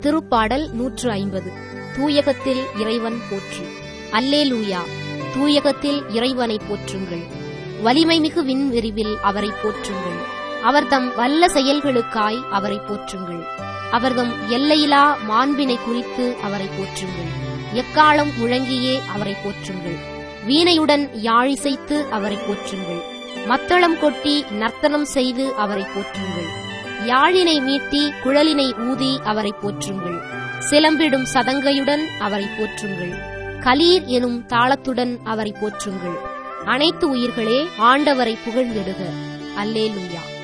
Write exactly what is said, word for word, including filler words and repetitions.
திருப்பாடல் நூற்று ஐம்பது. தூயகத்தில் இறைவன் போற்று. அல்லேலூயா. தூயகத்தில் இறைவனை போற்றுங்கள். வலிமைமிகு விண்வெறிவில் அவரை போற்றுங்கள். அவர்தம் வல்ல செயல்களுக்காய் அவரை போற்றுங்கள். அவர்தம் எல்லையிலா மாண்பினை குறித்து அவரை போற்றுங்கள். எக்காலம் முழங்கியே அவரை போற்றுங்கள். வீணையுடன் யாழிசைத்து அவரை போற்றுங்கள். மத்தளம் கொட்டி நர்த்தனம் செய்து அவரை போற்றுங்கள். யாழினை மீட்டி குழலினை ஊதி அவரை போற்றுங்கள். சிலம்பிடும் சதங்கையுடன் அவரை போற்றுங்கள். கலீர் எனும் தாளத்துடன் அவரை போற்றுங்கள். அனைத்து உயிர்களே ஆண்டவரை புகழ்ந்திடுக. அல்லேலூயா.